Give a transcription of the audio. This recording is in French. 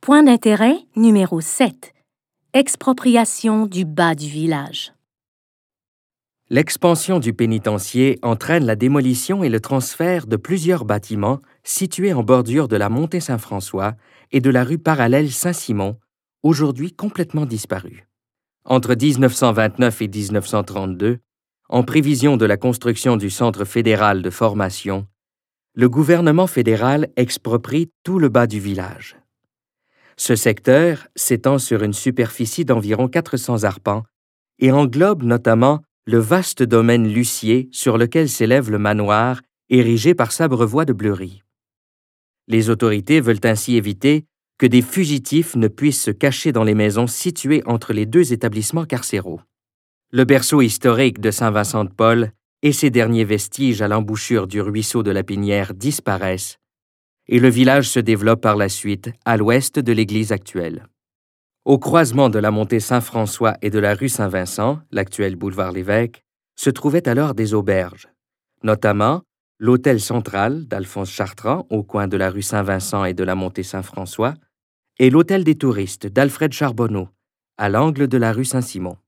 Point d'intérêt numéro 7. Expropriation du bas du village. L'expansion du pénitencier entraîne la démolition et le transfert de plusieurs bâtiments situés en bordure de la montée Saint-François et de la rue parallèle Saint-Simon, aujourd'hui complètement disparus. Entre 1929 et 1932, en prévision de la construction du Centre fédéral de formation, le gouvernement fédéral exproprie tout le bas du village. Ce secteur s'étend sur une superficie d'environ 400 arpents et englobe notamment le vaste domaine Lucier sur lequel s'élève le manoir érigé par Sabrevois de Bleury. Les autorités veulent ainsi éviter que des fugitifs ne puissent se cacher dans les maisons situées entre les deux établissements carcéraux. Le berceau historique de Saint-Vincent-de-Paul et ses derniers vestiges à l'embouchure du ruisseau de la Pinière disparaissent, et le village se développe par la suite à l'ouest de l'église actuelle. Au croisement de la montée Saint-François et de la rue Saint-Vincent, l'actuel boulevard Lévesque, se trouvaient alors des auberges, notamment l'Hôtel Central d'Alphonse Chartrand au coin de la rue Saint-Vincent et de la montée Saint-François, et l'Hôtel des touristes d'Alfred Charbonneau, à l'angle de la rue Saint-Simon.